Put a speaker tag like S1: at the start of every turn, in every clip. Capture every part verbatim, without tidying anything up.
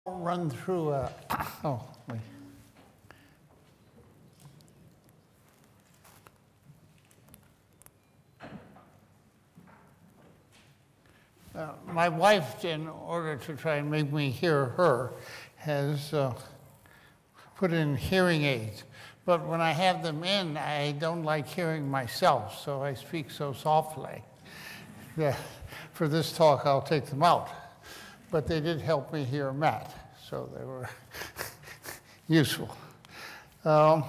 S1: Run through a, oh, wait. Uh, my wife, in order to try and make me hear her, has uh, put in hearing aids. But when I have them in, I don't like hearing myself, so I speak so softly. Yeah, for this talk, I'll take them out. But they did help me hear Matt, so they were useful. Um,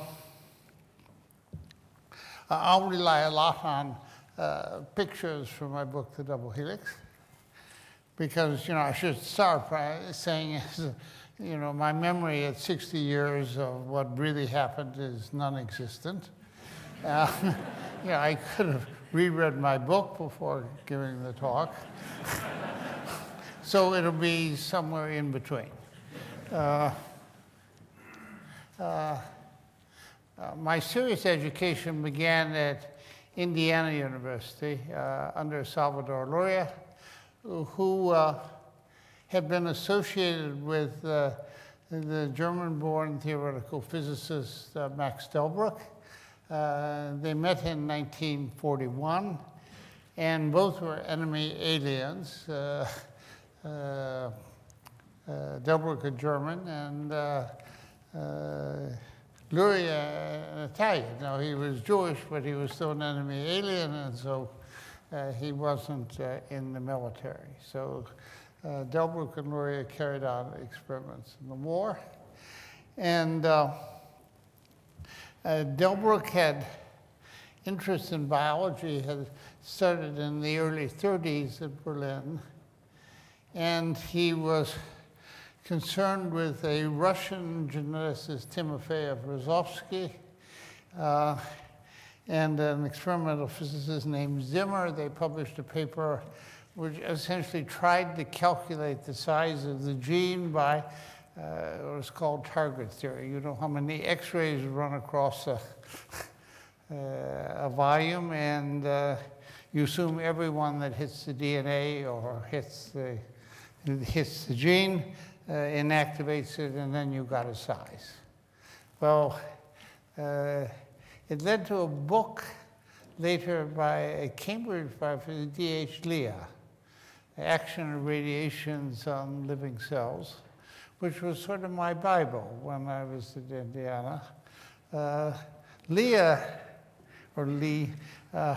S1: I'll rely a lot on uh, pictures from my book, The Double Helix, because, you know, I should start by saying, you know, my memory at sixty years of what really happened is non-existent. Uh, you know, I could have reread my book before giving the talk. So it'll be somewhere in between. Uh, uh, uh, my serious education began at Indiana University uh, under Salvador Luria, who uh, had been associated with uh, the German-born theoretical physicist uh, Max Delbruck. Uh, they met in nineteen forty-one, and both were enemy aliens. Uh, Uh, uh, Delbruck, a German, and uh, uh, Luria, an Italian. Now, he was Jewish, but he was still an enemy alien, and so uh, he wasn't uh, in the military. So uh, Delbruck and Luria carried on experiments in the war. And uh, uh, Delbruck had interest in biology, had started in the early thirties at Berlin. And he was concerned with a Russian geneticist, Timofey Rozovsky, uh, and an experimental physicist named Zimmer. They published a paper which essentially tried to calculate the size of the gene by uh, what was called target theory. You know how many X-rays run across a, uh, a volume, and uh, you assume every one that hits the D N A or hits the It hits the gene, uh, inactivates it, and then you got a size. Well, uh, it led to a book later by a Cambridge professor, D H Leah, Action of Radiations on Living Cells, which was sort of my Bible when I was at Indiana. Uh, Leah, or Lee, uh,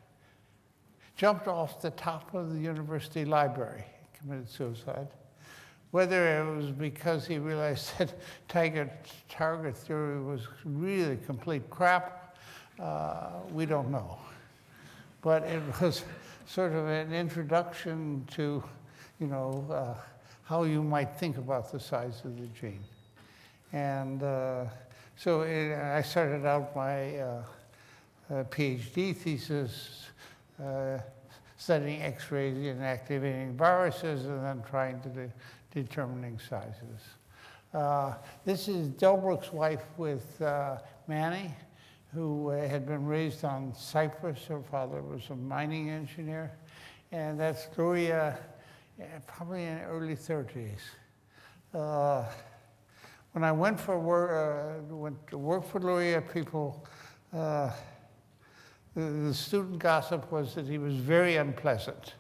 S1: jumped off the top of the university library. Committed suicide. Whether it was because he realized that target, target theory was really complete crap, uh, we don't know. But it was sort of an introduction to, you know, uh, how you might think about the size of the gene. And uh, so it, I started out my uh, uh, PhD thesis uh, studying X-rays and activating viruses, and then trying to de determining sizes. Uh, this is Delbruck's wife with uh, Manny, who uh, had been raised on Cyprus. Her father was a mining engineer. And that's Luria, uh, probably in the early thirties. Uh, when I went for work, uh, went to work for Luria, people, uh, The, the student gossip was that he was very unpleasant.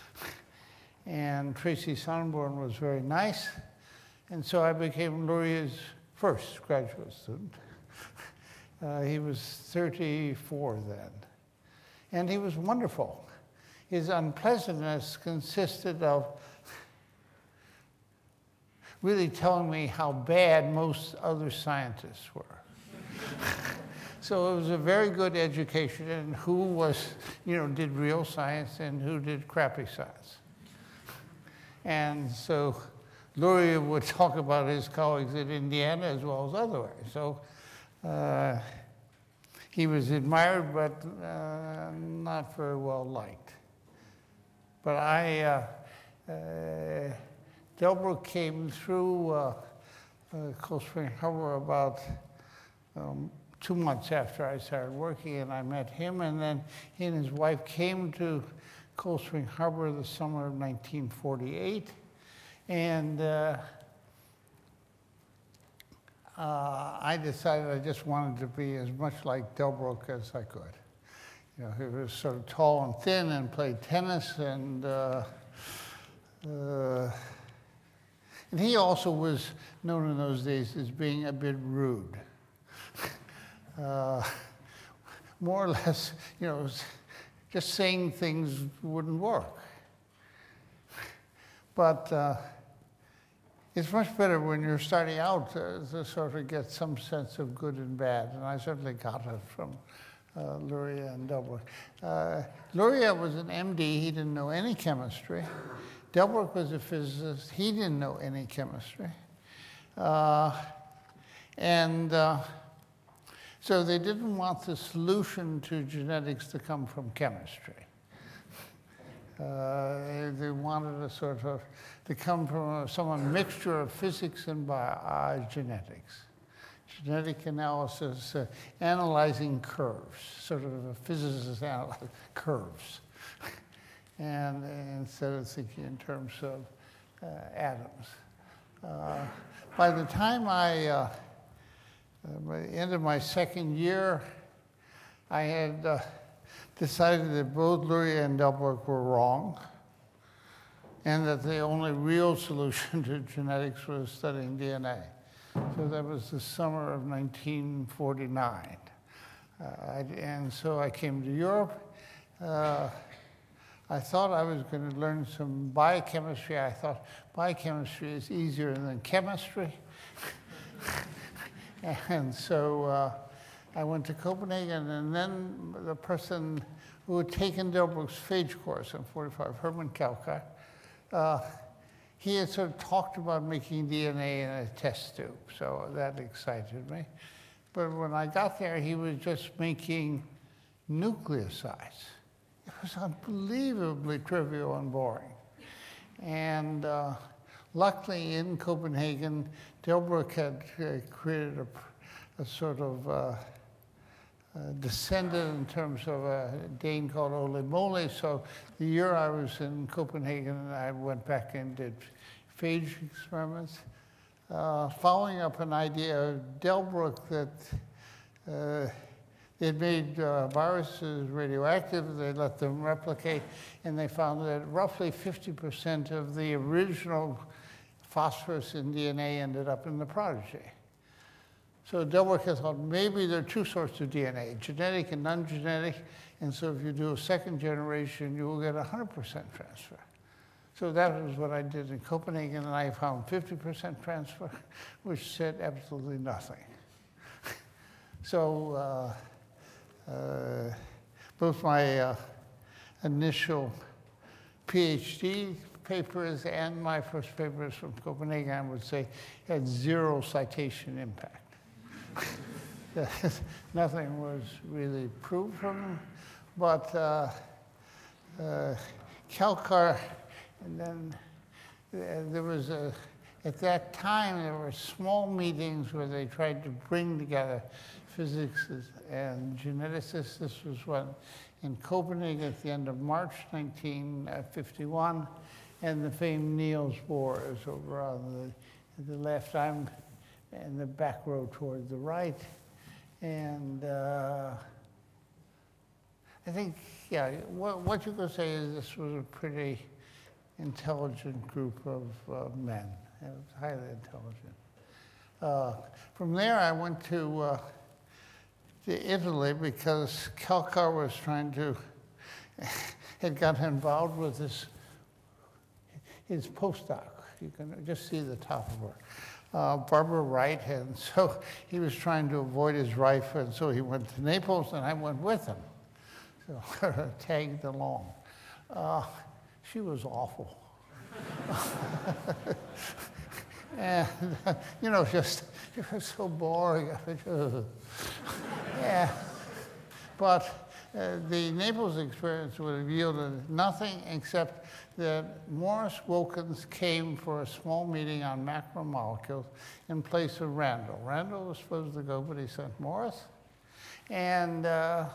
S1: And Tracy Sonneborn was very nice. And so I became Luria's first graduate student. Uh, he was thirty-four then. And he was wonderful. His unpleasantness consisted of really telling me how bad most other scientists were. So it was a very good education in who was, you know, did real science and who did crappy science. And so Luria would talk about his colleagues at Indiana as well as otherwise. So uh, he was admired, but uh, not very well liked. But I, uh, uh, Delbruck came through uh, uh, Cold Spring Harbor about um, two months after I started working, and I met him, and then he and his wife came to Cold Spring Harbor the summer of nineteen forty-eight, and uh, uh, I decided I just wanted to be as much like Delbruck as I could. You know, he was sort of tall and thin and played tennis, and uh, uh, and he also was known in those days as being a bit rude. uh, more or less, you know, just saying things wouldn't work. But uh, it's much better when you're starting out uh, to sort of get some sense of good and bad, and I certainly got it from uh, Luria and Delbruck. Uh, Luria was an M D, he didn't know any chemistry. Delbruck was a physicist, he didn't know any chemistry. Uh, and uh, so they didn't want the solution to genetics to come from chemistry. Uh, they wanted a sort of, to come from a, some mixture of physics and bio, uh, genetics. Genetic analysis, uh, analyzing curves, sort of a physicist analyzing curves. and, and instead of thinking in terms of uh, atoms. Uh, by the time I, uh, uh, by the end of my second year, I had uh, decided that both Luria and Delbruck were wrong, and that the only real solution to genetics was studying D N A. So that was the summer of nineteen forty-nine. Uh, I, and so I came to Europe. Uh, I thought I was going to learn some biochemistry. I thought biochemistry is easier than chemistry. and so uh, I went to Copenhagen, and then the person who had taken Delbruck's phage course in forty-five, Herman Kalkar, uh, he had sort of talked about making D N A in a test tube, so that excited me. But when I got there, he was just making nucleosides. It was unbelievably trivial and boring. And uh, luckily in Copenhagen, Delbruck had uh, created a, a sort of uh, Uh, descended in terms of a Dane called Ole Mole. So the year I was in Copenhagen, I went back and did phage experiments, uh, following up an idea of Delbruck that uh, they'd made uh, viruses radioactive, they let them replicate, and they found that roughly fifty percent of the original phosphorus in D N A ended up in the progeny. So Delbruck had thought maybe there are two sorts of D N A, genetic and non-genetic, and so if you do a second generation, you will get one hundred percent transfer. So that was what I did in Copenhagen, and I found fifty percent transfer, which said absolutely nothing. so uh, uh, both my uh, initial PhD papers and my first papers from Copenhagen, I would say, had zero citation impact. Nothing was really proved from them, but uh, uh, Kalkar, and then uh, there was a, at that time there were small meetings where they tried to bring together physicists and geneticists. This was one in Copenhagen at the end of March nineteen fifty-one, and the famed Niels Bohr is over on the, the left. I'm in the back row toward the right. And uh, I think, yeah, what, what you could say is this was a pretty intelligent group of uh, men. It was highly intelligent. Uh, from there, I went to, uh, to Italy because Kalkar was trying to, had gotten involved with this, his postdoc. You can just see the top of her. Uh, Barbara Wright, and so he was trying to avoid his wife, and so he went to Naples, and I went with him. So tagged along. Uh, she was awful. and, you know, just, it was so boring. yeah. But uh, the Naples experience would have yielded nothing except that Morris Wilkins came for a small meeting on macromolecules in place of Randall. Randall was supposed to go, but he sent Morris. And uh,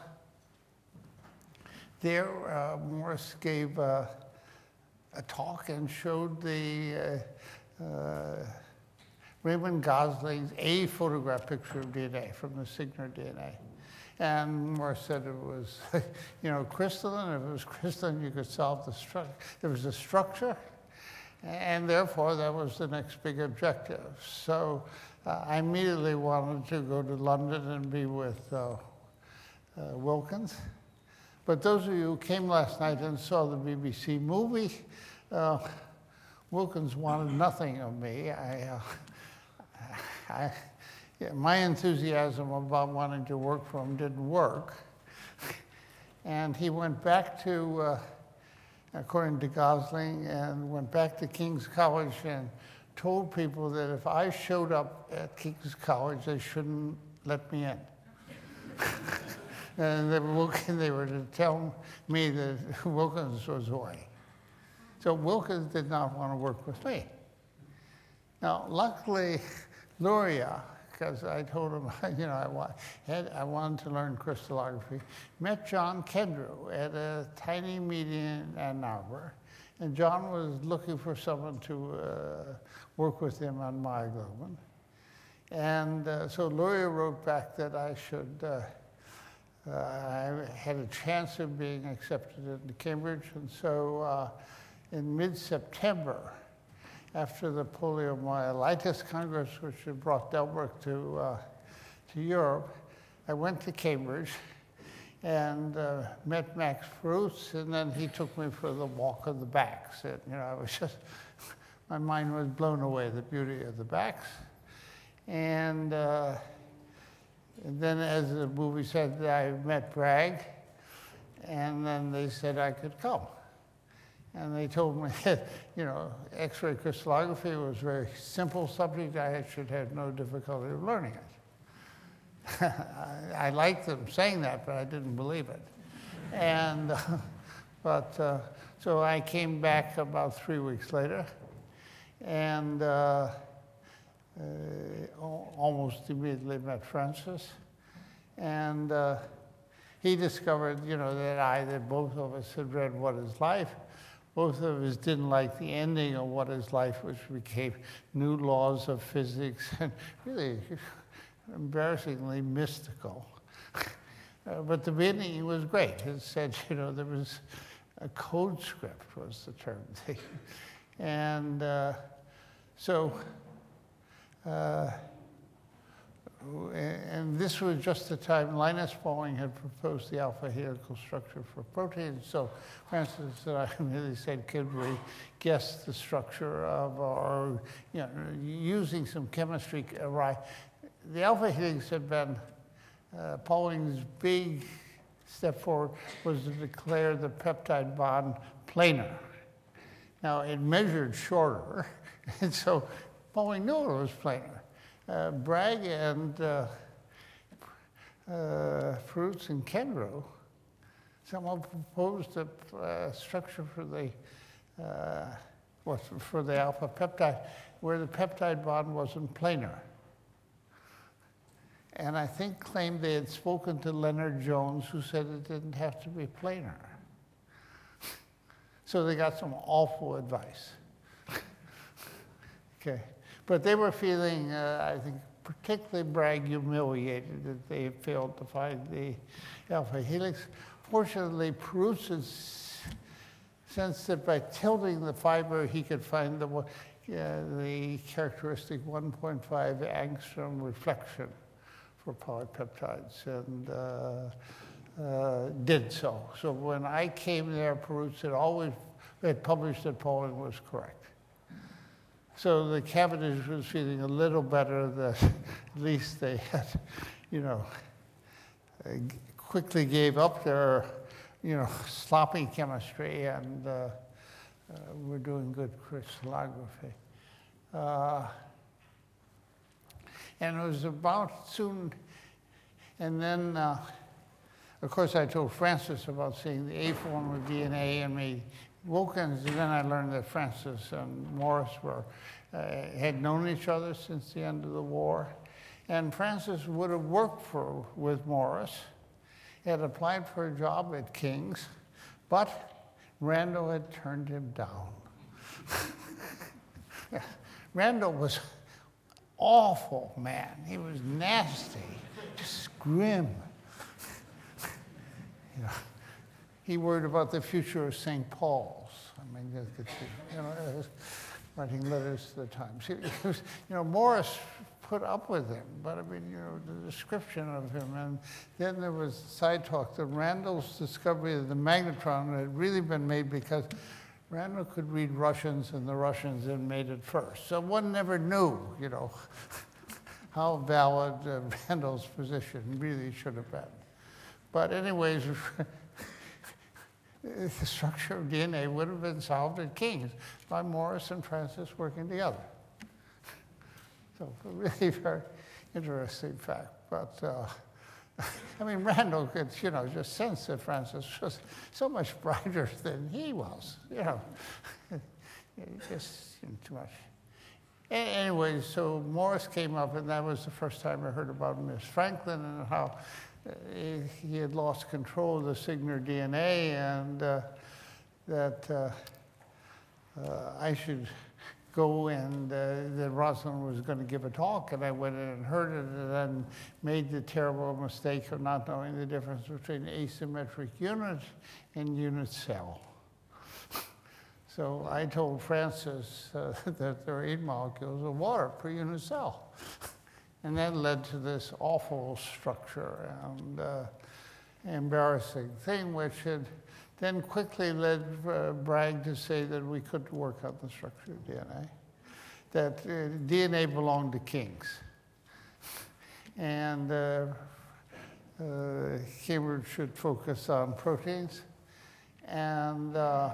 S1: there, uh, Morris gave uh, a talk and showed the uh, uh, Raymond Gosling's A photograph picture of D N A from the Signer D N A. And Morris said it was, you know, crystalline. If it was crystalline, you could solve the structure. There was a structure, and therefore that was the next big objective. So uh, I immediately wanted to go to London and be with uh, uh, Wilkins. But those of you who came last night and saw the B B C movie, uh, Wilkins wanted nothing of me. I, uh, I, yeah, my enthusiasm about wanting to work for him didn't work. And he went back to, uh, according to Gosling, and went back to King's College and told people that if I showed up at King's College, they shouldn't let me in. And they were, they were to tell me that Wilkins was away. So Wilkins did not want to work with me. Now, luckily, Luria, because I told him, you know, I, wa had, I wanted to learn crystallography, met John Kendrew at a tiny meeting in Ann Arbor. And John was looking for someone to uh, work with him on myoglobin. And uh, so Luria wrote back that I should, uh, uh, I had a chance of being accepted into Cambridge. And so uh, in mid-September, after the poliomyelitis Congress, which had brought Delbruck to, uh, to Europe, I went to Cambridge and uh, met Max Fruits, and then he took me for the walk of the backs. And, you know, I was just, my mind was blown away, the beauty of the backs. And, uh, and then, as the movie said, I met Bragg, and then they said I could come. And they told me that, you know, X-ray crystallography was a very simple subject. I should have no difficulty of learning it. I, I liked them saying that, but I didn't believe it. And, uh, but, uh, so I came back about three weeks later, and uh, uh, almost immediately met Francis. And uh, he discovered, you know, that I, that both of us had read What is Life. Both of us didn't like the ending of What is Life, which became New Laws of Physics, and really embarrassingly mystical. Uh, but the beginning was great. It said, you know, there was a code script was the term. And uh, so, uh, and this was just the time Linus Pauling had proposed the alpha helical structure for proteins. So Francis and I really said, could we guess the structure of, or, you know, using some chemistry. The alpha helix had been, uh, Pauling's big step forward was to declare the peptide bond planar. Now, it measured shorter, and so Pauling knew it was planar. Uh, Bragg and uh, uh, Fruits and Kendrew someone proposed a uh, structure for the uh, what, for the alpha peptide where the peptide bond wasn't planar. And I think claimed they had spoken to Leonard Jones, who said it didn't have to be planar. So they got some awful advice. Okay. But they were feeling, uh, I think, particularly Bragg humiliated that they failed to find the alpha helix. Fortunately, Perouse sensed that by tilting the fiber, he could find the, uh, the characteristic one point five angstrom reflection for polypeptides, and uh, uh, did so. So when I came there, Perouse had always had published that Pauling was correct. So the Cavendish was feeling a little better that at least they had, you know, uh, quickly gave up their, you know, sloppy chemistry, and uh, uh, we're doing good crystallography. Uh, and it was about soon, and then, uh, of course, I told Francis about seeing the A form of D N A and me Wilkins, and then I learned that Francis and Morris were, uh, had known each other since the end of the war. And Francis would have worked for, with Morris, had applied for a job at King's, but Randall had turned him down. Randall was awful man. He was nasty, just grim. You know, he worried about the future of Saint Paul's. I mean, you know, writing letters to the Times. He, he was, you know, Morris put up with him, but I mean, you know, the description of him. And then there was side talk that Randall's discovery of the magnetron had really been made because Randall could read Russians, and the Russians had made it first. So one never knew, you know, how valid uh, Randall's position really should have been. But anyways, the structure of D N A would have been solved at King's by Morris and Francis working together. So a really very interesting fact. But uh, I mean, Randall could, you know, just sense that Francis was so much brighter than he was, you know. Just you know, too much. Anyway, so Morris came up, and that was the first time I heard about Miss Franklin and how uh, he had lost control of the Signer D N A, and uh, that uh, uh, I should go, and uh, that Rosalind was going to give a talk, and I went in and heard it, and then made the terrible mistake of not knowing the difference between asymmetric unit and unit cell. So I told Francis uh, that there are eight molecules of water per unit cell. And that led to this awful structure and uh, embarrassing thing, which had then quickly led uh, Bragg to say that we could work on the structure of D N A, that uh, D N A belonged to kings. And uh, uh, Cambridge should focus on proteins. And uh,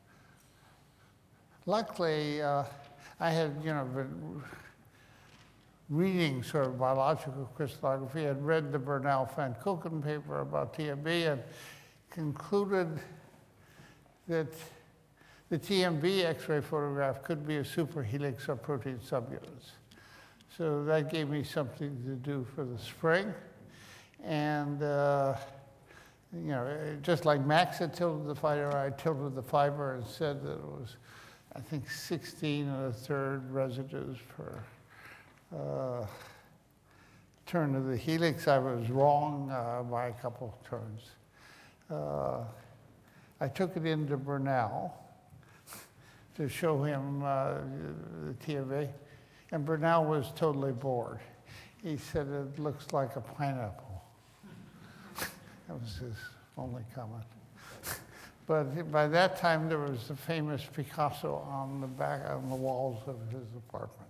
S1: luckily, uh, I had, you know, been reading sort of biological crystallography. I had read the Bernal-Van Koken paper about T M B and concluded that the T M B X-ray photograph could be a superhelix of protein subunits. So that gave me something to do for the spring. And, uh, you know, just like Max had tilted the fiber, I tilted the fiber and said that it was, I think, sixteen and a third residues per uh, turn of the helix. I was wrong uh, by a couple of turns. Uh, I took it into Bernal to show him uh, the T M B, and Bernal was totally bored. He said, "It looks like a pineapple." That was his only comment. But by that time, there was the famous Picasso on the back, on the walls of his apartment.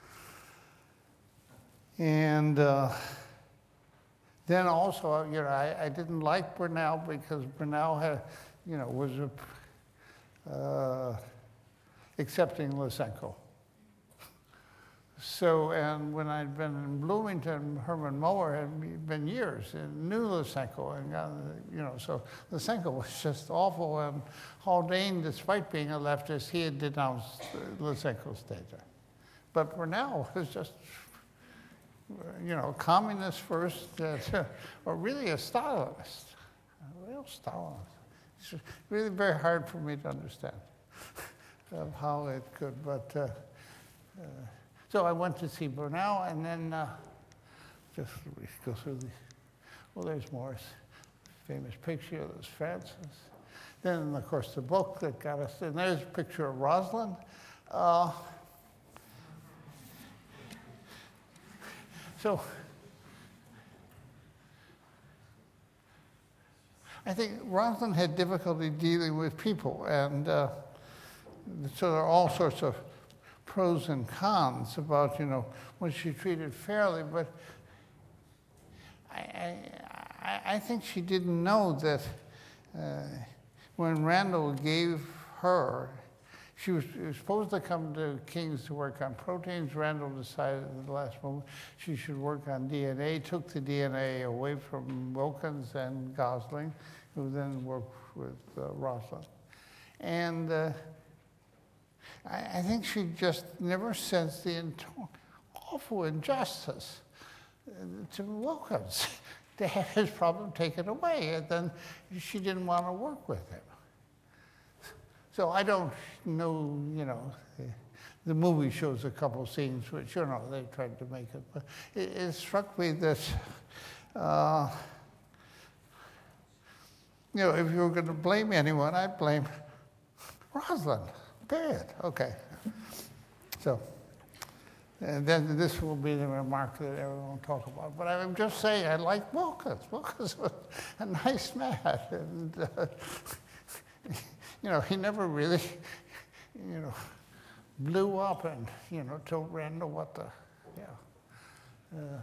S1: And uh, then also, you know, I, I didn't like Bernal because Bernal had, you know, was a, uh, accepting Lysenko. So, and when I'd been in Bloomington, Herman Mower had been years and knew Lysenko, and got, you know, so Lysenko was just awful. And Haldane, despite being a leftist, he had denounced Lysenko's data. But Bernal was just, you know, communist first, uh, or really a Stalinist, a real Stalinist. It's really very hard for me to understand of how it could, but. Uh, uh, So I went to see Bernal, and then uh, just go through the, well, there's Morris, famous picture, there's Francis. Then, of course, the book that got us, and there's a picture of Rosalind. Uh, so I think Rosalind had difficulty dealing with people, and uh, so there are all sorts of pros and cons about, you know, was she treated fairly, but I, I, I think she didn't know that uh, when Randall gave her, she was, she was supposed to come to King's to work on proteins. Randall decided at the last moment she should work on D N A, took the D N A away from Wilkins and Gosling, who then worked with uh, Rosalind. And uh, I, I think she just never sensed the awful injustice to Wilkins to have his problem taken away, and then she didn't want to work with him. So I don't know, you know, the, the movie shows a couple scenes which, you know, they tried to make it. But it, it struck me that, uh, you know, if you were going to blame anyone, I'd blame Rosalind. Period. Okay. So, and then this will be the remark that everyone will talk about. But I'm just saying, I like Wilkins. Wilkins was a nice man. And, uh, you know, he never really, you know, blew up and, you know, told Randall what the, yeah. Uh,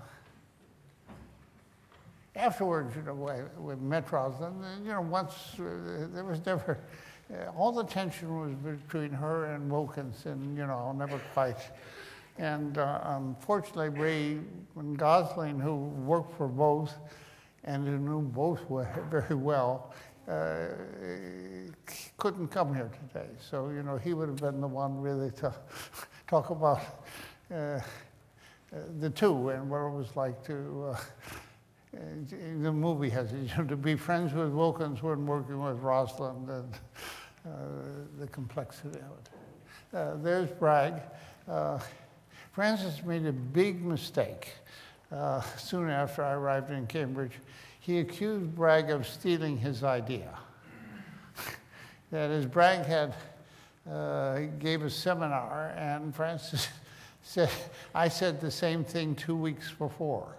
S1: afterwards, you know, I, we met Rosalind, and, you know, once, uh, there was never, uh, all the tension was between her and Wilkins, and, you know, I'll never quite. And uh, unfortunately, Ray and Gosling, who worked for both and who knew both very well, uh, couldn't come here today. So, you know, he would have been the one really to talk about uh, the two and what it was like to, uh, the movie has it, you know, to be friends with Wilkins when working with Rosalind and uh, the complexity of it. Uh, there's Bragg. Uh, Francis made a big mistake uh, soon after I arrived in Cambridge. He accused Bragg of stealing his idea. That is, Bragg had uh, gave a seminar, and Francis said, I said the same thing two weeks before,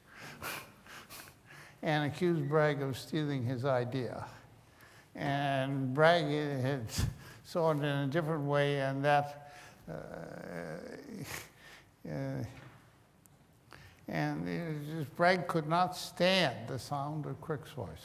S1: and accused Bragg of stealing his idea. And Bragg had saw it in a different way, and that uh, Uh, and it just, Bragg could not stand the sound of Crick's voice.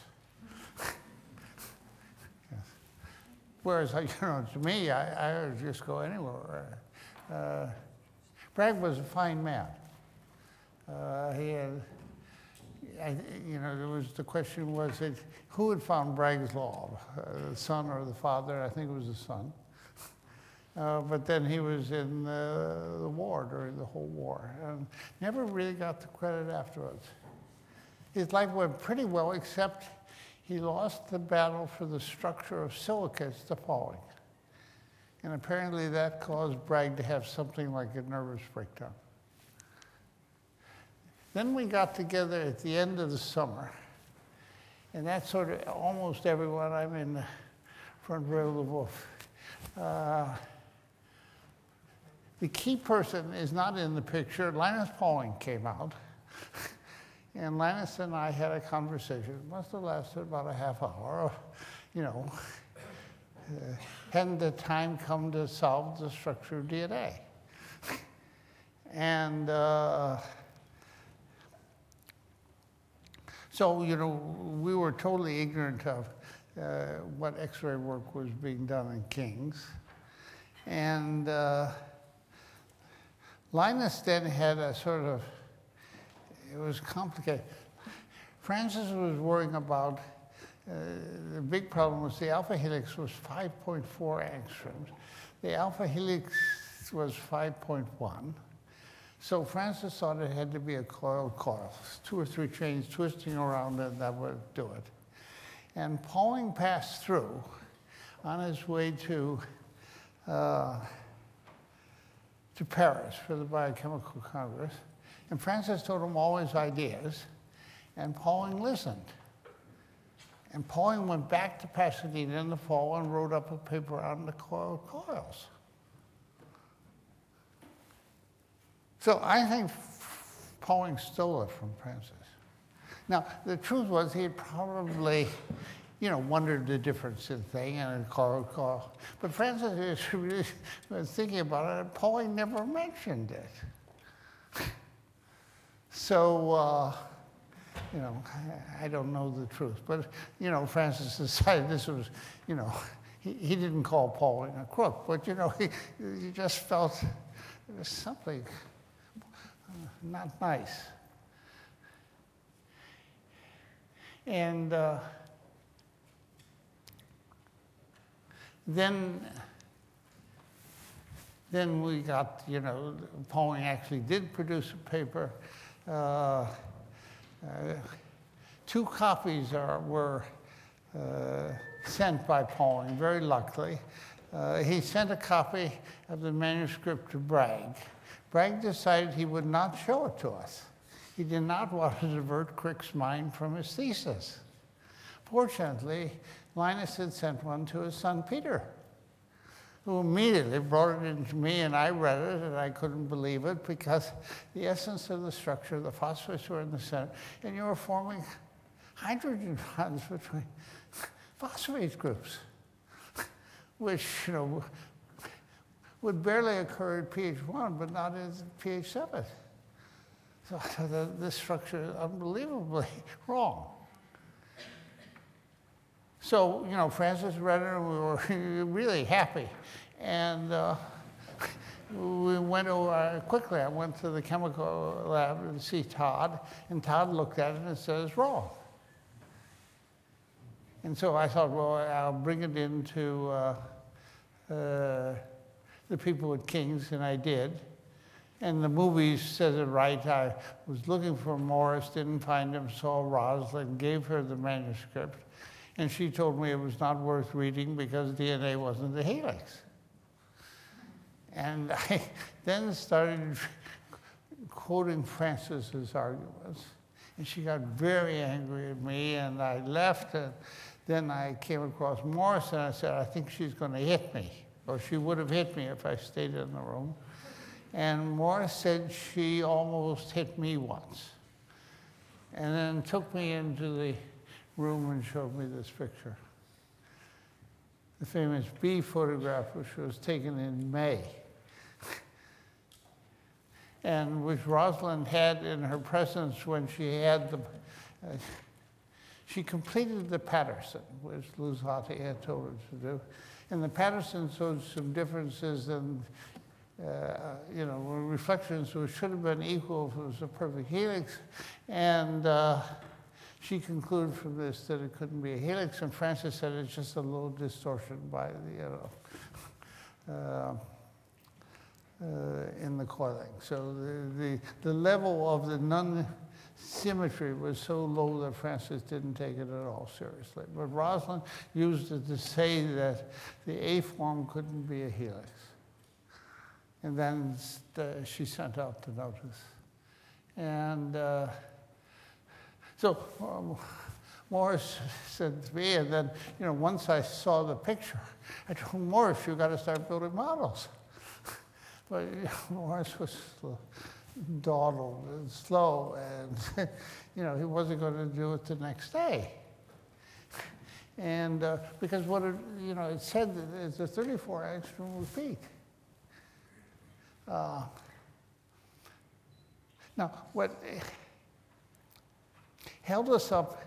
S1: Yes. Whereas, you know, to me, I, I would just go anywhere. Uh, Bragg was a fine man. Uh, he had, I, you know, there was the question was that who had found Bragg's law, uh, the son or the father? I think it was the son. Uh, but then he was in uh, the war during the whole war and never really got the credit afterwards. His life went pretty well, except he lost the battle for the structure of silicates to Pauling. And apparently that caused Bragg to have something like a nervous breakdown. Then we got together at the end of the summer, and that's sort of almost everyone. I'm in the front row of the Wolf. Uh, The key person is not in the picture. Linus Pauling came out, and Linus and I had a conversation. It must have lasted about a half hour. You know, uh, hadn't the time come to solve the structure of D N A? And uh, so, you know, we were totally ignorant of uh, what X-ray work was being done in King's. And uh, Linus then had a sort of, it was complicated. Francis was worrying about, uh, the big problem was the alpha helix was five point four angstroms. The alpha helix was five point one. So Francis thought it had to be a coiled coil, two or three chains twisting around and that would do it. And Pauling passed through on his way to uh, to Paris for the Biochemical Congress. And Francis told him all his ideas, and Pauling listened. And Pauling went back to Pasadena in the fall and wrote up a paper on the coiled coils. So I think Pauling stole it from Francis. Now, the truth was he had probably, you know, wondered the difference in thing and a coiled coil. But Francis really was thinking about it, and Pauling never mentioned it. So, uh, you know, I, I don't know the truth. But, you know, Francis decided this was, you know, he, he didn't call Pauling a crook, but, you know, he, he just felt there was something not nice. And uh, then, then we got, you know, Pauling actually did produce a paper. Uh, uh, two copies are, were uh, sent by Pauling, very luckily. Uh, he sent a copy of the manuscript to Bragg. Bragg decided he would not show it to us. He did not want to divert Crick's mind from his thesis. Fortunately, Linus had sent one to his son Peter, who immediately brought it in to me, and I read it, and I couldn't believe it because the essence of the structure, the phosphates were in the center, and you were forming hydrogen bonds between phosphate groups, which, you know, would barely occur at pH one, but not at pH seven. So I thought that this structure is unbelievably wrong. So, you know, Francis read it, and we were really happy. And uh, we went over, quickly, I went to the chemical lab to see Todd, and Todd looked at it and said, it's wrong. And so I thought, well, I'll bring it into uh, uh, the people at King's, and I did. And the movie says it right. I was looking for Morris, didn't find him, saw Rosalind, gave her the manuscript, and she told me it was not worth reading because D N A wasn't the helix. And I then started quoting Francis's arguments, and she got very angry at me, and I left, and then I came across Morris, and I said, I think she's going to hit me, or she would have hit me if I stayed in the room. And Morris said she almost hit me once, and then took me into the room and showed me this picture. The famous B photograph, which was taken in May, and which Rosalind had in her presence when she had the, uh, she completed the Patterson, which Luzzati had told her to do. And the Patterson showed some differences in, uh, you know, reflections which should have been equal if it was a perfect helix. And uh, she concluded from this that it couldn't be a helix, and Francis said it's just a little distortion by the, you know, uh, uh, in the coiling. So the, the, the level of the non-symmetry was so low that Francis didn't take it at all seriously. But Rosalind used it to say that the A form couldn't be a helix. And then uh, she sent out the notice. And uh, So um, Morris said to me, and then, you know, once I saw the picture, I told Morris, you've got to start building models. But you know, Morris was dawdled and slow, and you know, he wasn't going to do it the next day. And uh, because what it, you know, it said that it's a thirty-four angstrom repeat. Uh, now, what held us up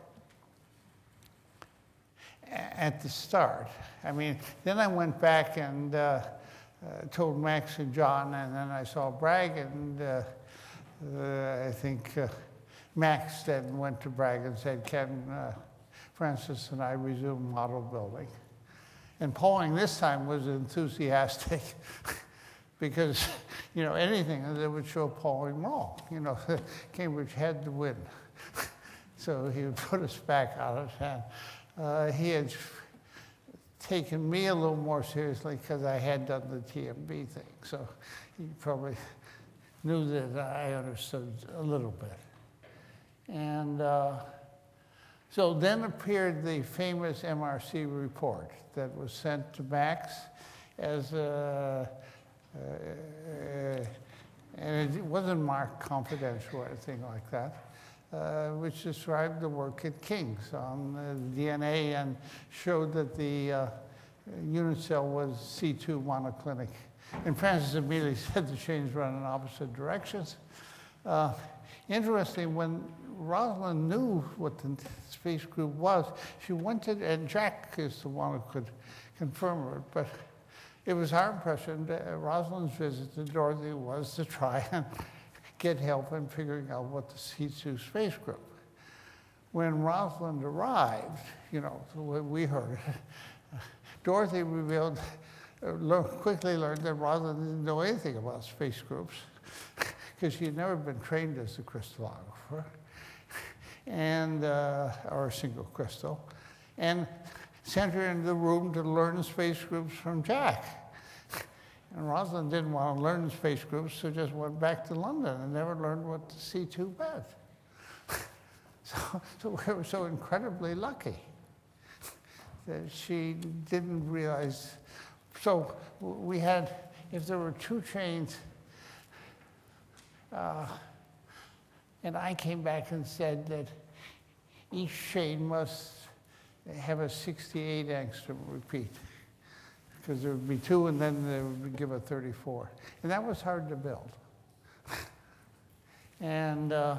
S1: at the start, I mean, then I went back and uh, uh, told Max and John, and then I saw Bragg, and uh, uh, I think uh, Max then went to Bragg and said, can uh, Francis and I resume model building? And Pauling this time was enthusiastic because, you know, anything that would show Pauling wrong, you know, Cambridge had to win. So he would put us back on it, and uh, he had taken me a little more seriously because I had done the T M B thing. So he probably knew that I understood a little bit. And uh, so then appeared the famous M R C report that was sent to Max as a, uh, uh, and it wasn't marked confidential or anything like that. Uh, which described the work at King's on uh, D N A and showed that the uh, unit cell was C two monoclinic. And Francis immediately said the chains run in opposite directions. Uh, interesting, when Rosalind knew what the space group was, she went to, and Jack is the one who could confirm it, but it was our impression that Rosalind's visit to Dorothy was to try and get help in figuring out what the C two space group. When Rosalind arrived, you know, we heard, Dorothy revealed, uh, learn, quickly learned that Rosalind didn't know anything about space groups because she had never been trained as a crystallographer, and uh, or a single crystal. And sent her into the room to learn space groups from Jack. And Rosalind didn't want to learn space groups, so just went back to London and never learned what the C two meant. so, so we were so incredibly lucky that she didn't realize. So we had, if there were two chains, uh, and I came back and said that each chain must have a sixty-eight angstrom repeat, because there would be two and then they would give a thirty-four. And that was hard to build. and uh,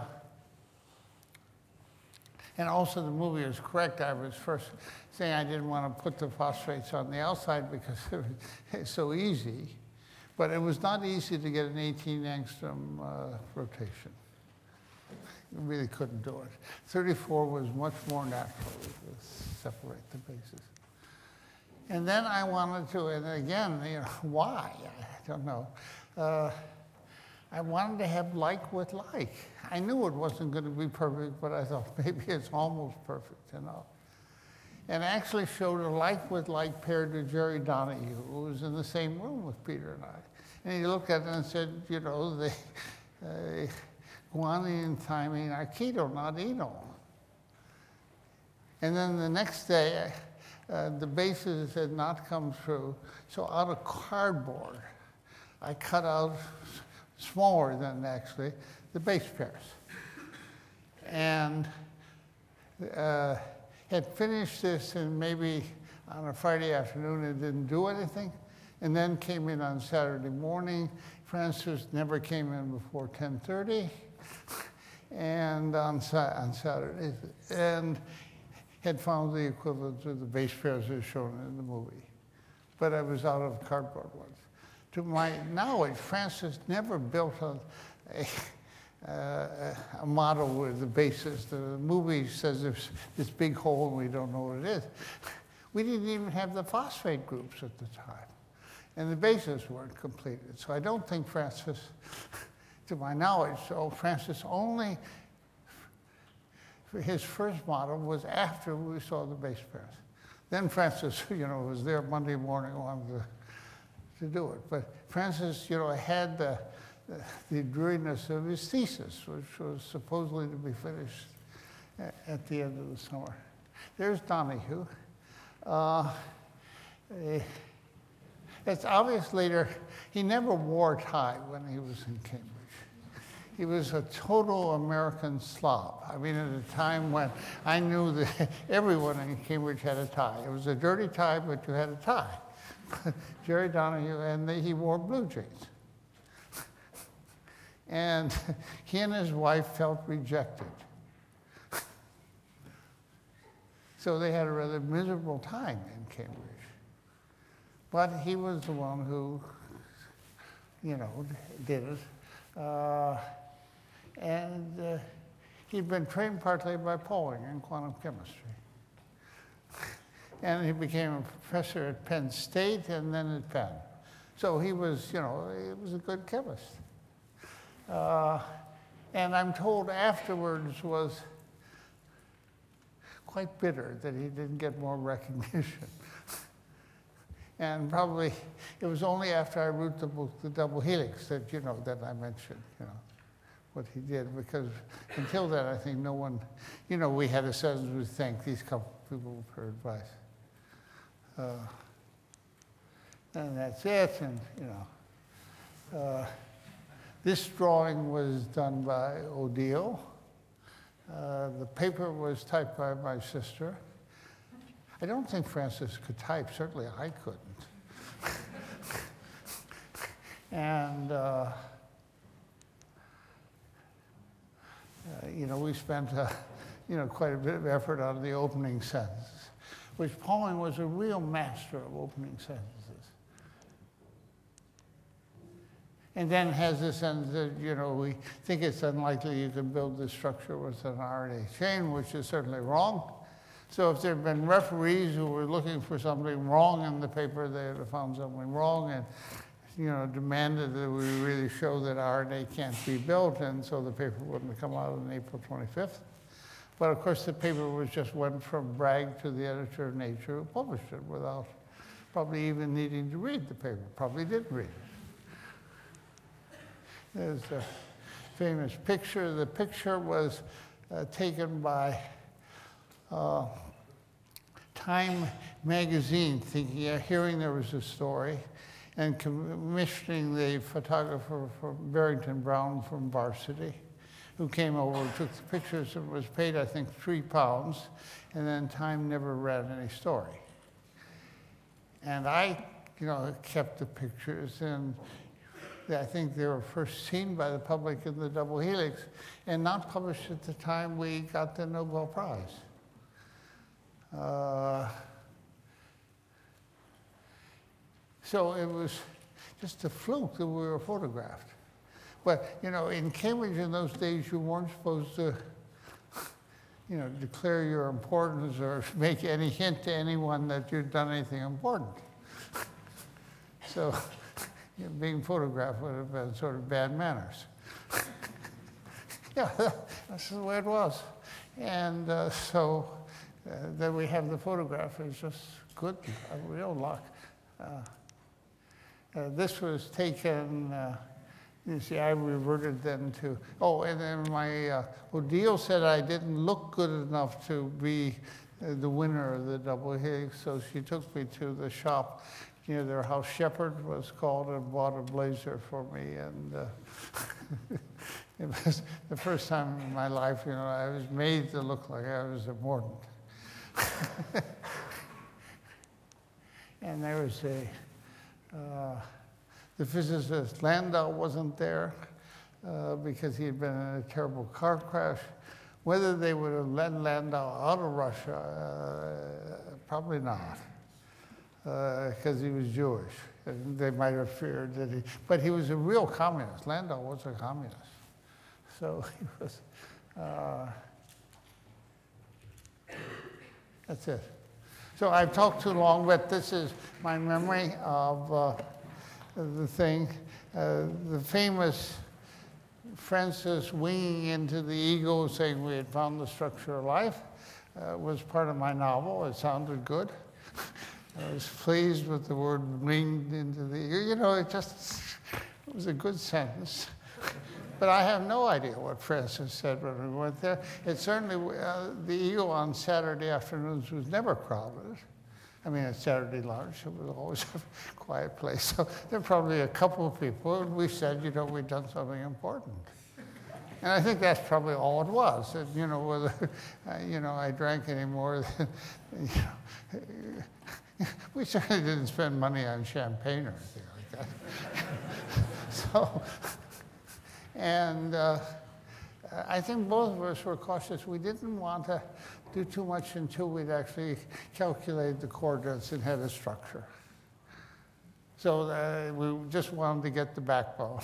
S1: and also the movie was correct. I was first saying I didn't want to put the phosphates on the outside because it was so easy. But it was not easy to get an eighteen angstrom uh, rotation. You really couldn't do it. thirty-four was much more natural to separate the bases. And then I wanted to, and again, you know, why? I don't know. Uh, I wanted to have like with like. I knew it wasn't going to be perfect, but I thought maybe it's almost perfect enough. And I actually showed a like with like pair to Jerry Donahue, who was in the same room with Peter and I. And he looked at it and said, you know, the uh, guanine and thymine are keto, not enol. And then the next day, uh, the bases had not come through, so out of cardboard, I cut out, smaller than actually, the base pairs. And uh, had finished this and maybe on a Friday afternoon and didn't do anything, and then came in on Saturday morning. Francis never came in before ten thirty, and on, on Saturday, and had found the equivalent of the base pairs as shown in the movie. But I was out of cardboard ones. To my knowledge, Francis never built a, a, uh, a model with the bases. The movie says there's this big hole and we don't know what it is. We didn't even have the phosphate groups at the time. And the bases weren't completed. So I don't think Francis, to my knowledge, so Francis only, his first model was after we saw the base pairs. Then Francis, you know, was there Monday morning, wanted to, to do it. But Francis, you know, had the, the, the dreariness of his thesis, which was supposedly to be finished at, at the end of the summer. There's Donahue. Uh, eh, It's obvious later, he never wore a tie when he was in Cambridge. He was a total American slob. I mean, at a time when I knew that everyone in Cambridge had a tie. It was a dirty tie, but you had a tie. Jerry Donahue, and they, he wore blue jeans. And he and his wife felt rejected. So they had a rather miserable time in Cambridge. But he was the one who, you know, did it. Uh, and uh, he'd been trained partly by Pauling in quantum chemistry. And he became a professor at Penn State and then at Penn. So he was, you know, he was a good chemist. Uh, and I'm told afterwards was quite bitter that he didn't get more recognition. And probably it was only after I wrote the book, The Double Helix, that, you know, that I mentioned, you know, what he did. Because until then, I think no one, you know, we had a sentence we thank these couple people for advice. Uh, and that's it, and, you know. Uh, this drawing was done by Odile. Uh, the paper was typed by my sister. I don't think Francis could type. Certainly I couldn't. and, uh, uh, you know, we spent, uh, you know, quite a bit of effort on the opening sentence, which Pauling was a real master of opening sentences. And then has this sentence that, you know, we think it's unlikely you can build this structure with an R N A chain, which is certainly wrong. So if there had been referees who were looking for something wrong in the paper, they would have found something wrong and, you know, demanded that we really show that R N A can't be built, and so the paper wouldn't have come out on April twenty-fifth. But of course, the paper was just went from Bragg to the editor of Nature, who published it without probably even needing to read the paper. Probably didn't read it. There's a famous picture. The picture was uh, taken by uh, Time magazine, thinking, uh, hearing there was a story, and commissioning the photographer from Barrington Brown from Varsity, who came over and took the pictures and was paid, I think, three pounds, and then Time never read any story. And I, you know, kept the pictures, and I think they were first seen by the public in the Double Helix, and not published at the time we got the Nobel Prize. Uh, so it was just a fluke that we were photographed. But, you know, in Cambridge in those days, you weren't supposed to, you know, declare your importance or make any hint to anyone that you'd done anything important. So you know, being photographed would have been sort of bad manners. Yeah, that's the way it was. And uh, so uh, that we have the photograph is just good, a real luck. Uh, uh, this was taken, uh, you see, I reverted then to, oh, and then my, uh, Odile said I didn't look good enough to be uh, the winner of the Double Helix, so she took me to the shop near their house, Shepherd was called, and bought a blazer for me. And uh, it was the first time in my life, you know, I was made to look like I was important. And there was a, uh, the physicist Landau wasn't there uh, because he had been in a terrible car crash. Whether they would have let Landau out of Russia, uh, probably not, because uh, he was Jewish. And they might have feared that he, but he was a real communist. Landau was a communist. So he was, uh, that's it. So I've talked too long, but this is my memory of uh, the thing. Uh, the famous Francis winging into the ego, saying we had found the structure of life, uh, was part of my novel. It sounded good. I was pleased with the word winged into the ego. You know, it just, it was a good sentence. But I have no idea what Francis said when we went there. It certainly, uh, the ego on Saturday afternoons was never crowded. I mean, at Saturday lunch, it was always a quiet place. So there were probably a couple of people, and we said, you know, we'd done something important. And I think that's probably all it was. And, you know, whether, uh, you know, I drank any more than, you know, we certainly didn't spend money on champagne or anything like that. So, and uh, I think both of us were cautious. We didn't want to do too much until we'd actually calculated the coordinates and had a structure. So uh, we just wanted to get the backbone.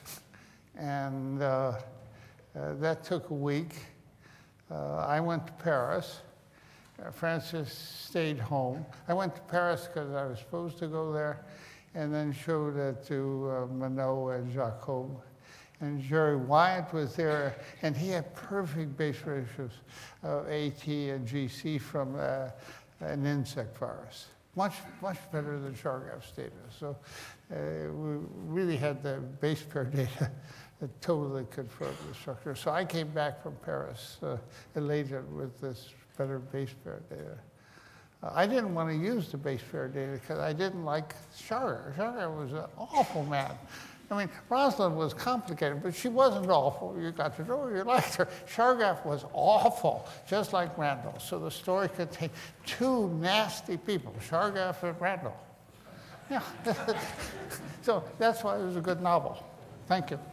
S1: And uh, uh, that took a week. Uh, I went to Paris. Uh, Francis stayed home. I went to Paris because I was supposed to go there, and then showed it to uh, Minot and Jacob. And Jerry Wyatt was there, and he had perfect base ratios of AT and G C from uh, an insect virus. Much, much better than Chargaff's data. So uh, we really had the base pair data that totally confirmed the structure. So I came back from Paris uh, elated with this better base pair data. Uh, I didn't want to use the base pair data because I didn't like Chargaff. Chargaff was an awful man. I mean, Rosalind was complicated, but she wasn't awful. You got to know her, you liked her. Chargaff was awful, just like Randall. So the story contained two nasty people, Chargaff and Randall. Yeah. So that's why it was a good novel. Thank you.